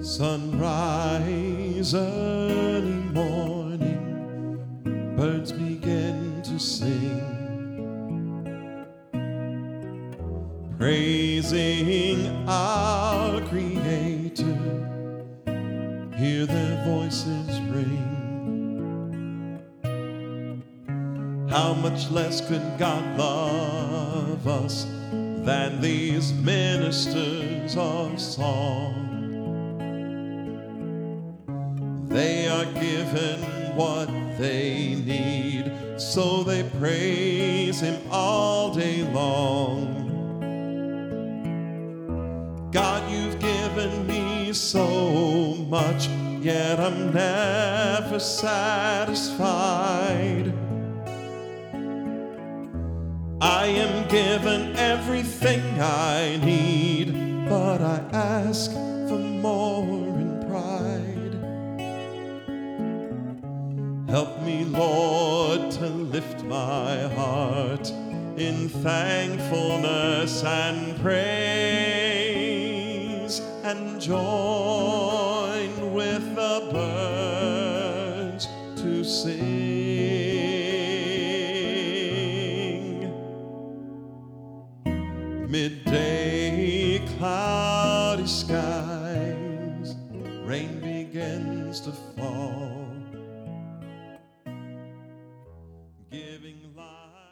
Sunrise, early morning, birds begin to sing, praising our Creator. Hear their voices ring. How much less could God love us than these ministers of song? They are given what they need, so they praise Him all day long. God, you've given me so much, yet I'm never satisfied. I am given everything I need, but I ask for more in pride. Help me, Lord, to lift my heart in thankfulness and praise, and join with the birds to sing. Midday, cloudy skies, rain begins to fall, giving light.